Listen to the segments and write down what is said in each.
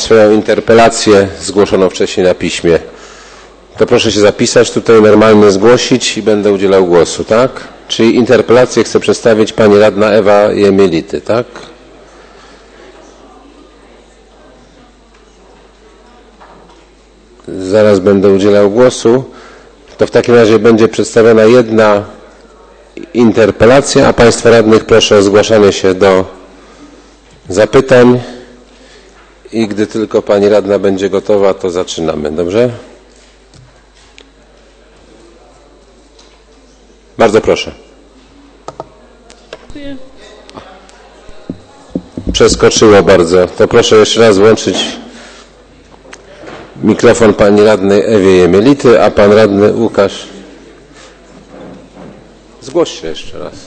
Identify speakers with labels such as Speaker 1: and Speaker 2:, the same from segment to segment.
Speaker 1: swoją interpelację zgłoszoną wcześniej na piśmie, to proszę się zapisać, tutaj normalnie zgłosić i będę udzielał głosu, tak? Czyli interpelację chce przedstawić pani radna Ewa Jemielity, tak? Zaraz będę udzielał głosu. To w takim razie będzie przedstawiona jedna interpelacja, a państwa radnych proszę o zgłaszanie się do zapytań i gdy tylko pani radna będzie gotowa, to zaczynamy. Dobrze? Bardzo proszę.
Speaker 2: Dziękuję.
Speaker 1: Przeskoczyło bardzo. To proszę jeszcze raz włączyć mikrofon pani radnej Ewie Jemielity, a pan radny Łukasz. Zgłoś się jeszcze raz.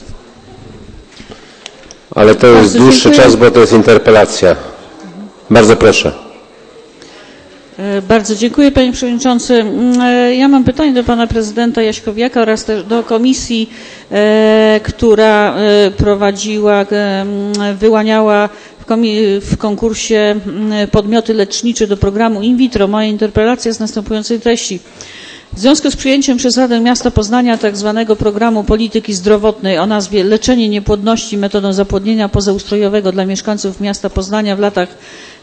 Speaker 1: Ale to jest dłuższy czas, bo to jest interpelacja. Bardzo proszę.
Speaker 2: Bardzo dziękuję, panie przewodniczący. Ja mam pytanie do pana prezydenta Jaśkowiaka oraz też do komisji, która prowadziła, wyłaniała w konkursie podmioty lecznicze do programu in vitro. Moja interpelacja jest następującej treści. W związku z przyjęciem przez Radę Miasta Poznania tzw. programu polityki zdrowotnej o nazwie Leczenie niepłodności metodą zapłodnienia pozaustrojowego dla mieszkańców miasta Poznania w latach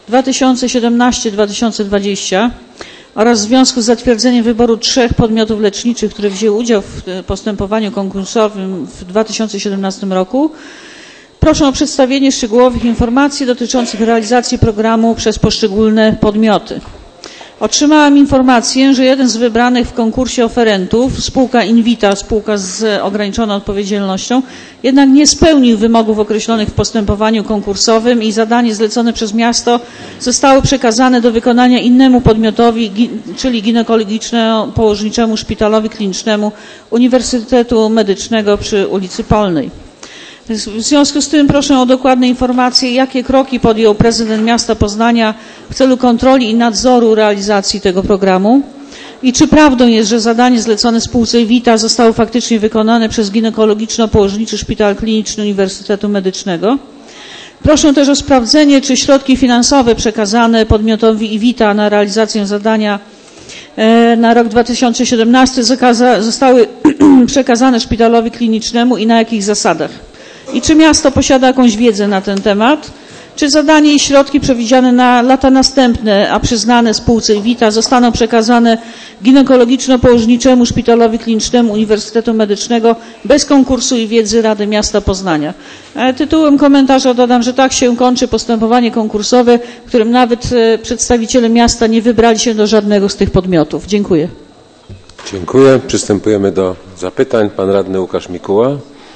Speaker 2: 2017-2020 oraz w związku z zatwierdzeniem wyboru 3 podmiotów leczniczych, które wzięły udział w postępowaniu konkursowym w 2017 roku, proszę o przedstawienie szczegółowych informacji dotyczących realizacji programu przez poszczególne podmioty. Otrzymałam informację, że jeden z wybranych w konkursie oferentów, spółka Invita, spółka z ograniczoną odpowiedzialnością, jednak nie spełnił wymogów określonych w postępowaniu konkursowym i zadanie zlecone przez miasto zostało przekazane do wykonania innemu podmiotowi, czyli ginekologiczno-położniczemu szpitalowi klinicznemu Uniwersytetu Medycznego przy ulicy Polnej. W związku z tym proszę o dokładne informacje, jakie kroki podjął prezydent miasta Poznania w celu kontroli i nadzoru realizacji tego programu i czy prawdą jest, że zadanie zlecone spółce Vita zostało faktycznie wykonane przez ginekologiczno-położniczy Szpital Kliniczny Uniwersytetu Medycznego. Proszę też o sprawdzenie, czy środki finansowe przekazane podmiotowi Invita na realizację zadania na rok 2017 zostały przekazane Szpitalowi Klinicznemu i na jakich zasadach. I czy miasto posiada jakąś wiedzę na ten temat? Czy zadanie i środki przewidziane na lata następne, a przyznane spółce Vita zostaną przekazane ginekologiczno-położniczemu Szpitalowi Klinicznemu Uniwersytetu Medycznego bez konkursu i wiedzy Rady Miasta Poznania? Tytułem komentarza dodam, że tak się kończy postępowanie konkursowe, w którym nawet przedstawiciele miasta nie wybrali się do żadnego z tych podmiotów. Dziękuję.
Speaker 1: Dziękuję. Przystępujemy do zapytań. Pan radny Łukasz Mikuła.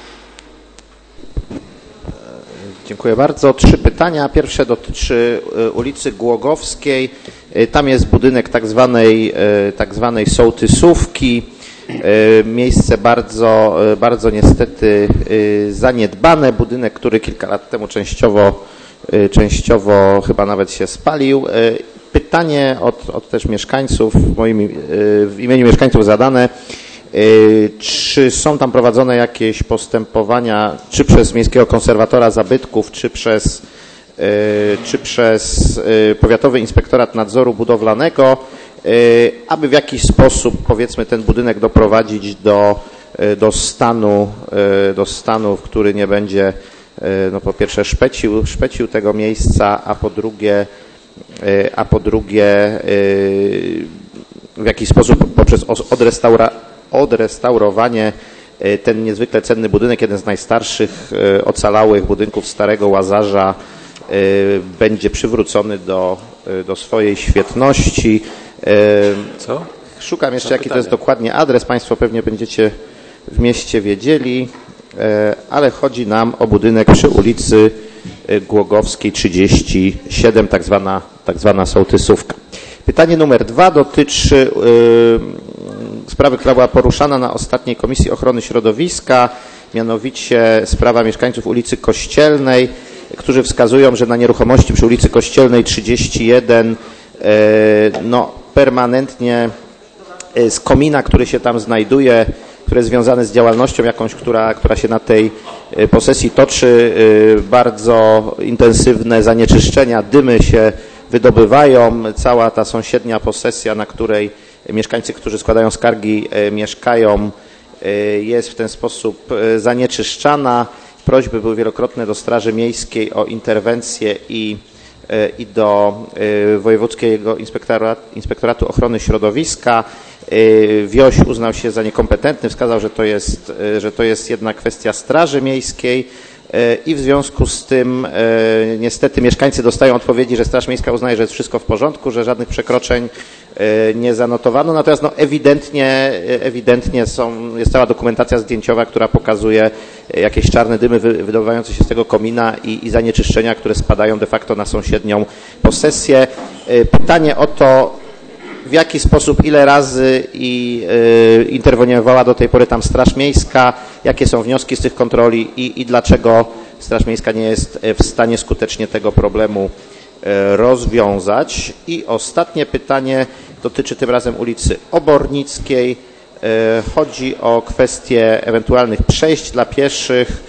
Speaker 3: Dziękuję bardzo. 3 pytania. Pierwsze dotyczy ulicy Głogowskiej. Tam jest budynek tak zwanej sołtysówki. Miejsce bardzo niestety zaniedbane. Budynek, który kilka lat temu częściowo chyba nawet się spalił. Pytanie od też mieszkańców, w imieniu mieszkańców zadane. Czy są tam prowadzone jakieś postępowania, czy przez Miejskiego Konserwatora Zabytków, czy przez Powiatowy Inspektorat Nadzoru Budowlanego, aby w jakiś sposób, powiedzmy, ten budynek doprowadzić do stanu, który nie będzie, no po pierwsze szpecił tego miejsca, a po drugie w jakiś sposób poprzez odrestaurowanie ten niezwykle cenny budynek, jeden z najstarszych ocalałych budynków Starego Łazarza, będzie przywrócony do swojej świetności.
Speaker 1: Co?
Speaker 3: Szukam jeszcze, jaki to jest dokładnie adres. Państwo pewnie będziecie w mieście wiedzieli, ale chodzi nam o budynek przy ulicy Głogowskiej 37, tak zwana sołtysówka. Pytanie numer 2 dotyczy sprawy, która była poruszana na ostatniej Komisji Ochrony Środowiska, mianowicie sprawa mieszkańców ulicy Kościelnej, którzy wskazują, że na nieruchomości przy ulicy Kościelnej 31 permanentnie z komina, który się tam znajduje, który jest związany z działalnością jakąś, która się na tej posesji toczy, bardzo intensywne zanieczyszczenia, dymy się wydobywają. Cała ta sąsiednia posesja, na której mieszkańcy, którzy składają skargi, mieszkają, jest w ten sposób zanieczyszczana. Prośby były wielokrotne do Straży Miejskiej o interwencję i do Wojewódzkiego Inspektoratu Ochrony Środowiska. Wioś uznał się za niekompetentny, wskazał, że to jest jednak kwestia Straży Miejskiej i w związku z tym niestety mieszkańcy dostają odpowiedzi, że Straż Miejska uznaje, że jest wszystko w porządku, że żadnych przekroczeń nie zanotowano, natomiast ewidentnie jest cała dokumentacja zdjęciowa, która pokazuje jakieś czarne dymy wydobywające się z tego komina i zanieczyszczenia, które spadają de facto na sąsiednią posesję. Pytanie o to, w jaki sposób, ile razy interweniowała do tej pory tam Straż Miejska, jakie są wnioski z tych kontroli i dlaczego Straż Miejska nie jest w stanie skutecznie tego problemu rozwiązać. I ostatnie pytanie dotyczy tym razem ulicy Obornickiej. Chodzi o kwestię ewentualnych przejść dla pieszych,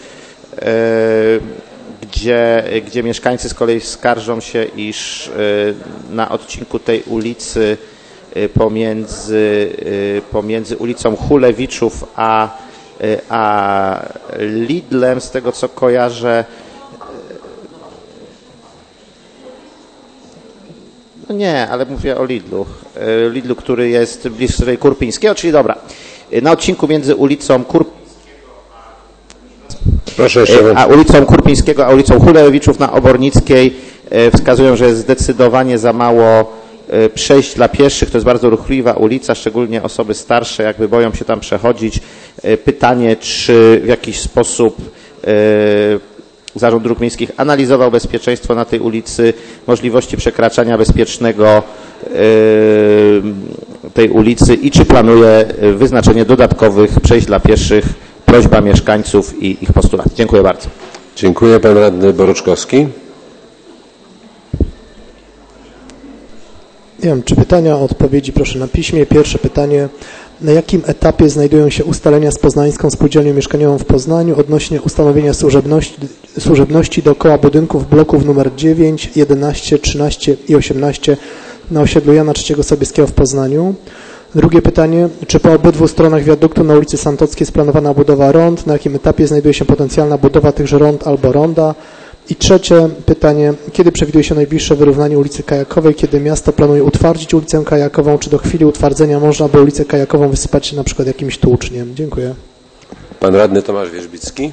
Speaker 3: gdzie mieszkańcy z kolei skarżą się, iż na odcinku tej ulicy pomiędzy ulicą Hulewiczów a Lidlem, z tego co kojarzę, no nie, ale mówię o Lidlu, który jest bliżej Kurpińskiego, czyli dobra, na odcinku między ulicą ulicą Kurpińskiego a ulicą Hulewiczów na Obornickiej wskazują, że jest zdecydowanie za mało przejść dla pieszych. To jest bardzo ruchliwa ulica, szczególnie osoby starsze jakby boją się tam przechodzić. Pytanie, czy w jakiś sposób Zarząd Dróg Miejskich analizował bezpieczeństwo na tej ulicy, możliwości przekraczania bezpiecznego tej ulicy i czy planuje wyznaczenie dodatkowych przejść dla pieszych. Prośba mieszkańców i ich postulat. Dziękuję bardzo.
Speaker 1: Dziękuję. Pan radny Boruczkowski.
Speaker 4: Nie wiem, 3 pytania, odpowiedzi proszę na piśmie. Pierwsze pytanie. Na jakim etapie znajdują się ustalenia z Poznańską Spółdzielnią Mieszkaniową w Poznaniu odnośnie ustanowienia służebności dookoła budynków bloków nr 9, 11, 13 i 18 na osiedlu Jana III Sobieskiego w Poznaniu? Drugie pytanie, czy po obydwu stronach wiaduktu na ulicy Santockiej jest planowana budowa rond? Na jakim etapie znajduje się potencjalna budowa tychże rond albo ronda? I trzecie pytanie, kiedy przewiduje się najbliższe wyrównanie ulicy Kajakowej? Kiedy miasto planuje utwardzić ulicę Kajakową? Czy do chwili utwardzenia można by ulicę Kajakową wysypać na przykład jakimś tłuczniem? Dziękuję.
Speaker 1: Pan radny Tomasz Wierzbicki.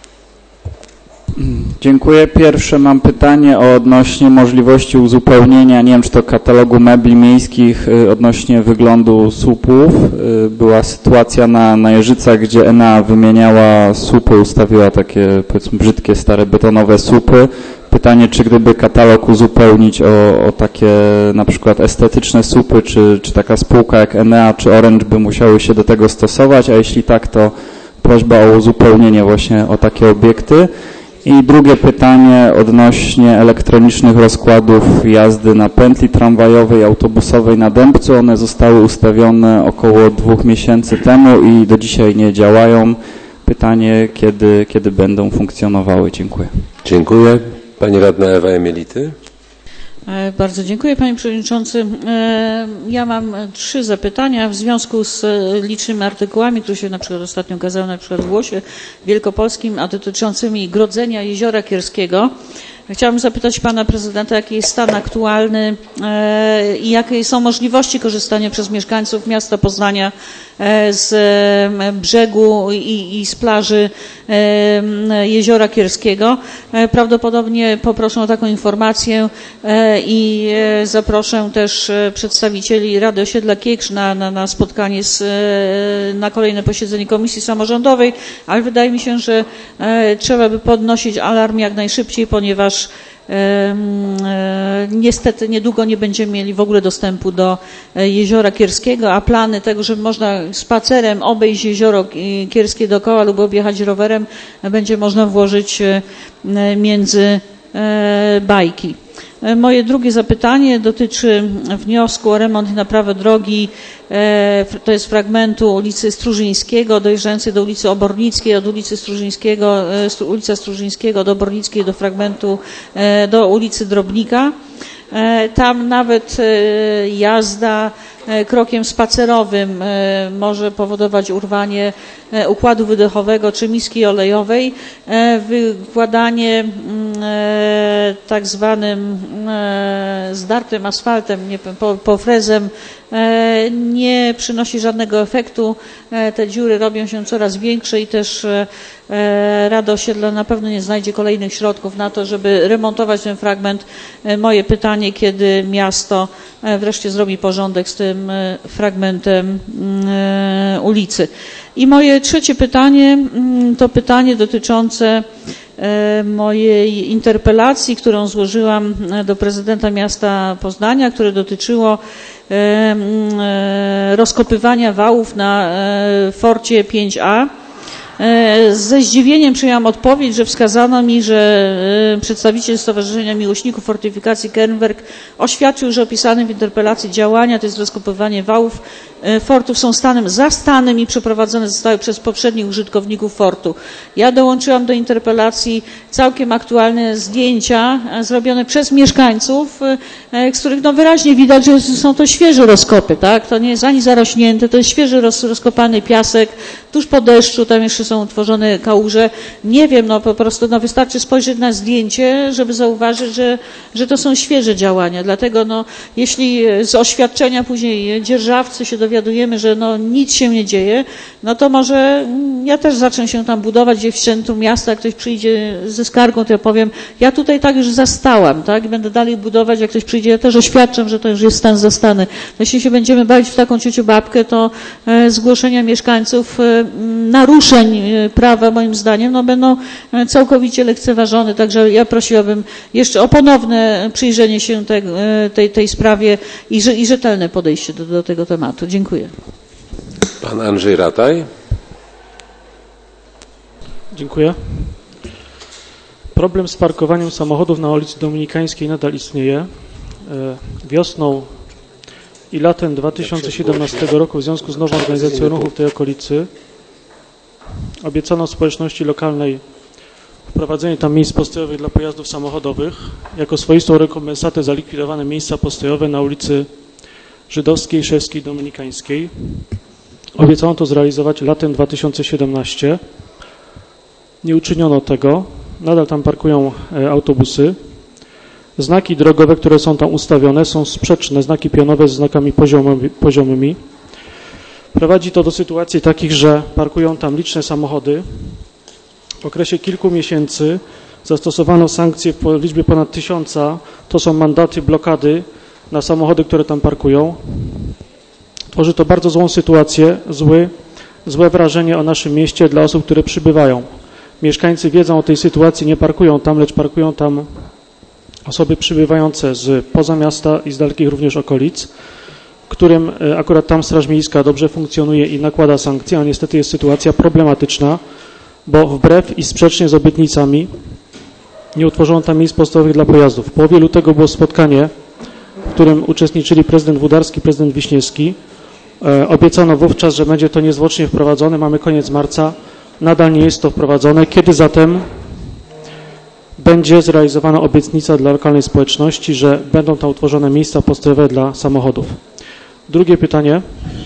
Speaker 5: Dziękuję. Pierwsze mam pytanie odnośnie możliwości uzupełnienia, nie wiem, czy to katalogu mebli miejskich odnośnie wyglądu słupów. Była sytuacja na Jeżycach, gdzie Enea wymieniała słupy, ustawiła takie, powiedzmy, brzydkie, stare betonowe słupy. Pytanie, czy gdyby katalog uzupełnić o takie na przykład estetyczne słupy, czy taka spółka jak Enea czy Orange by musiały się do tego stosować, a jeśli tak, to prośba o uzupełnienie właśnie o takie obiekty. I drugie pytanie odnośnie elektronicznych rozkładów jazdy na pętli tramwajowej, autobusowej na Dębcu. One zostały ustawione około 2 miesięcy temu i do dzisiaj nie działają. Pytanie, kiedy będą funkcjonowały? Dziękuję.
Speaker 1: Dziękuję. Pani radna Ewa Jemielity.
Speaker 2: Bardzo dziękuję, panie przewodniczący. Ja mam 3 zapytania w związku z licznymi artykułami, które się na przykład ostatnio ukazały na przykład w Głosie Wielkopolskim, a dotyczącymi grodzenia Jeziora Kierskiego. Chciałabym zapytać pana prezydenta, jaki jest stan aktualny i jakie są możliwości korzystania przez mieszkańców miasta Poznania z brzegu i z plaży Jeziora Kierskiego. Prawdopodobnie poproszę o taką informację i zaproszę też przedstawicieli Rady Osiedla Kiekrz na spotkanie na kolejne posiedzenie Komisji Samorządowej, ale wydaje mi się, że trzeba by podnosić alarm jak najszybciej, ponieważ niestety niedługo nie będziemy mieli w ogóle dostępu do Jeziora Kierskiego, a plany tego, że można spacerem obejść Jezioro Kierskie dookoła lub objechać rowerem, będzie można włożyć między bajki. Moje drugie zapytanie dotyczy wniosku o remont i naprawę drogi, to jest fragmentu ulicy Strużyńskiego dojeżdżającej do ulicy Obornickiej, od ulicy Strużyńskiego, ulica Strużyńskiego do Obornickiej do fragmentu do ulicy Drobnika. Tam nawet jazda krokiem spacerowym może powodować urwanie układu wydechowego czy miski olejowej. Wykładanie tak zwanym zdartym asfaltem, pofrezem nie przynosi żadnego efektu. Te dziury robią się coraz większe i też Rada Osiedla na pewno nie znajdzie kolejnych środków na to, żeby remontować ten fragment. Moje pytanie, kiedy miasto wreszcie zrobi porządek z tym fragmentem ulicy. I moje trzecie pytanie to pytanie dotyczące mojej interpelacji, którą złożyłam do prezydenta miasta Poznania, które dotyczyło rozkopywania wałów na Forcie 5A. Ze zdziwieniem przyjęłam odpowiedź, że wskazano mi, że przedstawiciel Stowarzyszenia Miłośników Fortyfikacji Kernwerk oświadczył, że opisane w interpelacji działania, to jest rozkopywanie wałów fortów, są stanem zastanym i przeprowadzone zostały przez poprzednich użytkowników fortu. Ja dołączyłam do interpelacji całkiem aktualne zdjęcia zrobione przez mieszkańców, z których wyraźnie widać, że są to świeże rozkopy, tak? To nie jest ani zarośnięte, to jest świeży rozkopany piasek, tuż po deszczu, tam jeszcze są utworzone kałuże. Nie wiem, po prostu wystarczy spojrzeć na zdjęcie, żeby zauważyć, że to są świeże działania. Dlatego jeśli z oświadczenia później dzierżawcy się dowiadujemy, że nic się nie dzieje, to może ja też zacznę się tam budować gdzieś w centrum miasta, jak ktoś przyjdzie ze skargą, to ja powiem, ja tutaj tak już zastałam, tak? I będę dalej budować, jak ktoś przyjdzie, ja też oświadczam, że to już jest stan zastany. Jeśli się będziemy bawić w taką ciociu babkę, to zgłoszenia mieszkańców naruszeń prawa, moim zdaniem, będą całkowicie lekceważone. Także ja prosiłabym jeszcze o ponowne przyjrzenie się tej sprawie i rzetelne podejście do tego tematu. Dziękuję.
Speaker 1: Pan Andrzej Rataj.
Speaker 6: Dziękuję. Problem z parkowaniem samochodów na ulicy Dominikańskiej nadal istnieje. Wiosną i latem 2017 roku w związku z nową organizacją ruchu w tej okolicy obiecano społeczności lokalnej wprowadzenie tam miejsc postojowych dla pojazdów samochodowych jako swoistą rekompensatę za likwidowane miejsca postojowe na ulicy Żydowskiej, Szewskiej, Dominikańskiej. Obiecano to zrealizować latem 2017. Nie uczyniono tego. Nadal tam parkują autobusy. Znaki drogowe, które są tam ustawione, są sprzeczne, znaki pionowe z znakami poziomymi. Prowadzi to do sytuacji takich, że parkują tam liczne samochody. W okresie kilku miesięcy zastosowano sankcje w liczbie ponad 1000. To są mandaty, blokady na samochody, które tam parkują. Tworzy to bardzo złą sytuację, złe wrażenie o naszym mieście dla osób, które przybywają. Mieszkańcy wiedzą o tej sytuacji, nie parkują tam, lecz parkują tam osoby przybywające z poza miasta i z dalekich również okolic, którym akurat tam Straż Miejska dobrze funkcjonuje i nakłada sankcje, a niestety jest sytuacja problematyczna, bo wbrew i sprzecznie z obietnicami nie utworzono tam miejsc postojowych dla pojazdów. W połowie lutego było spotkanie, w którym uczestniczyli prezydent Włodarski, prezydent Wiśniewski. Obiecano wówczas, że będzie to niezwłocznie wprowadzone. Mamy koniec marca. Nadal nie jest to wprowadzone. Kiedy zatem będzie zrealizowana obietnica dla lokalnej społeczności, że będą tam utworzone miejsca postojowe dla samochodów? Drugie pytanie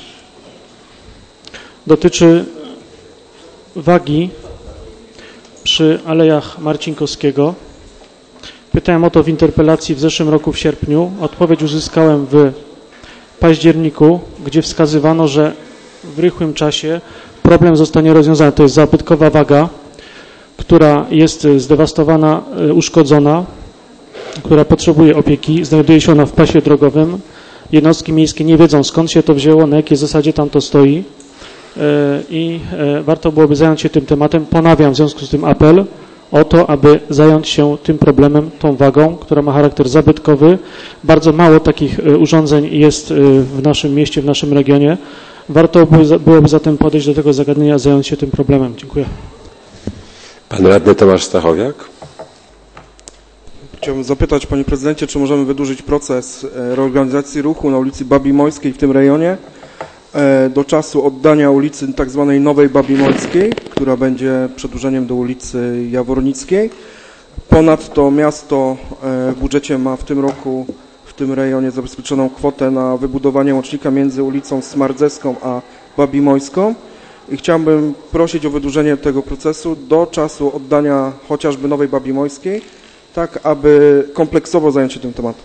Speaker 6: dotyczy wagi przy Alejach Marcinkowskiego. Pytałem o to w interpelacji w zeszłym roku w sierpniu. Odpowiedź uzyskałem w październiku, gdzie wskazywano, że w rychłym czasie problem zostanie rozwiązany. To jest zabytkowa waga, która jest zdewastowana, uszkodzona, która potrzebuje opieki. Znajduje się ona w pasie drogowym. Jednostki miejskie nie wiedzą, skąd się to wzięło, na jakiej zasadzie tam to stoi i warto byłoby zająć się tym tematem. Ponawiam w związku z tym apel o to, aby zająć się tym problemem, tą wagą, która ma charakter zabytkowy. Bardzo mało takich urządzeń jest w naszym mieście, w naszym regionie. Warto byłoby zatem podejść do tego zagadnienia, zająć się tym problemem. Dziękuję.
Speaker 1: Pan radny Tomasz Stachowiak.
Speaker 7: Chciałbym zapytać, panie prezydencie, czy możemy wydłużyć proces reorganizacji ruchu na ulicy Babii Mojskiej w tym rejonie do czasu oddania ulicy tak zwanej Nowej Babii Mojskiej, która będzie przedłużeniem do ulicy Jawornickiej. Ponadto miasto w budżecie ma w tym roku tym rejonie zabezpieczoną kwotę na wybudowanie łącznika między ulicą Smardzeską a Babimojską i chciałbym prosić o wydłużenie tego procesu do czasu oddania chociażby Nowej Babimojskiej, tak aby kompleksowo zająć się tym tematem.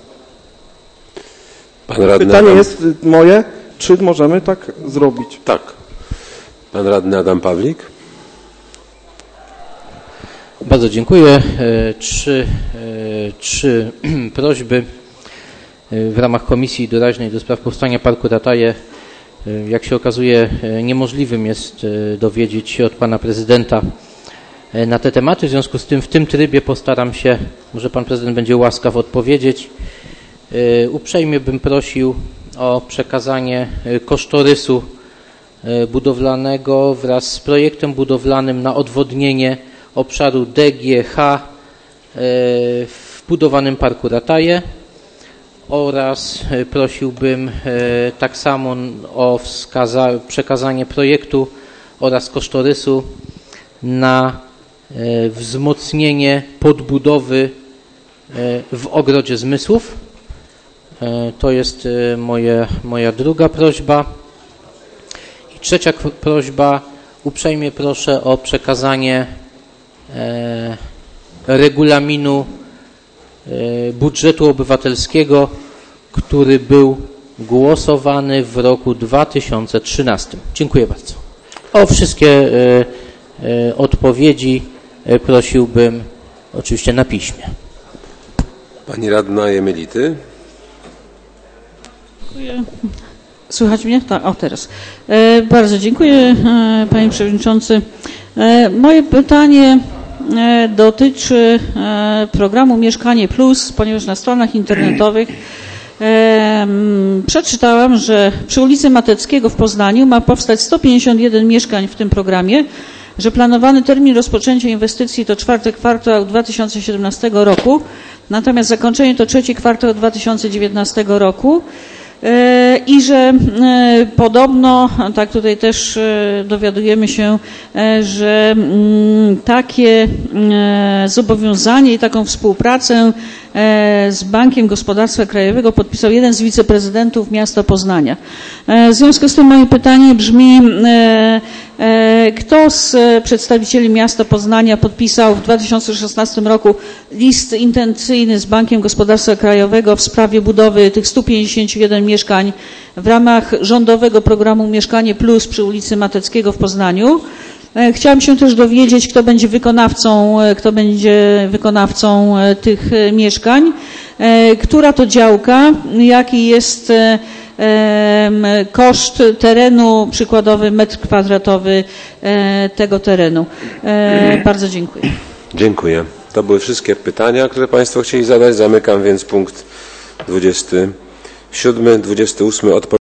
Speaker 1: Pan radny
Speaker 7: Pytanie
Speaker 1: Adam...
Speaker 7: jest moje, czy możemy tak zrobić?
Speaker 1: Tak. Pan radny Adam Pawlik.
Speaker 8: Bardzo dziękuję. Trzy prośby w ramach Komisji Doraźnej do spraw powstania Parku Rataje. Jak się okazuje, niemożliwym jest dowiedzieć się od pana prezydenta na te tematy. W związku z tym w tym trybie postaram się, może pan prezydent będzie łaskaw odpowiedzieć. Uprzejmie bym prosił o przekazanie kosztorysu budowlanego wraz z projektem budowlanym na odwodnienie obszaru DGH w budowanym Parku Rataje oraz prosiłbym tak samo o przekazanie projektu oraz kosztorysu na wzmocnienie podbudowy w Ogrodzie Zmysłów. To jest moja druga prośba. I trzecia prośba, uprzejmie proszę o przekazanie regulaminu budżetu obywatelskiego, który był głosowany w roku 2013. Dziękuję bardzo. O wszystkie odpowiedzi prosiłbym oczywiście na piśmie.
Speaker 1: Pani radna Jemylity.
Speaker 2: Dziękuję. Słychać mnie? Tak, o teraz. Bardzo dziękuję, panie przewodniczący. Moje pytanie dotyczy programu Mieszkanie Plus, ponieważ na stronach internetowych przeczytałam, że przy ulicy Mateckiego w Poznaniu ma powstać 151 mieszkań w tym programie, że planowany termin rozpoczęcia inwestycji to 4 kwartał 2017 roku, natomiast zakończenie to 3 kwartał 2019 roku. I że podobno, tak tutaj też dowiadujemy się, że takie zobowiązanie i taką współpracę z Bankiem Gospodarstwa Krajowego podpisał jeden z wiceprezydentów miasta Poznania. W związku z tym moje pytanie brzmi, kto z przedstawicieli miasta Poznania podpisał w 2016 roku list intencyjny z Bankiem Gospodarstwa Krajowego w sprawie budowy tych 151 mieszkań w ramach rządowego programu Mieszkanie Plus przy ulicy Mateckiego w Poznaniu? Chciałam się też dowiedzieć, kto będzie wykonawcą tych mieszkań, która to działka, jaki jest koszt terenu, przykładowy metr kwadratowy tego terenu. Bardzo dziękuję.
Speaker 1: Dziękuję. To były wszystkie pytania, które Państwo chcieli zadać. Zamykam więc punkt 27, 28.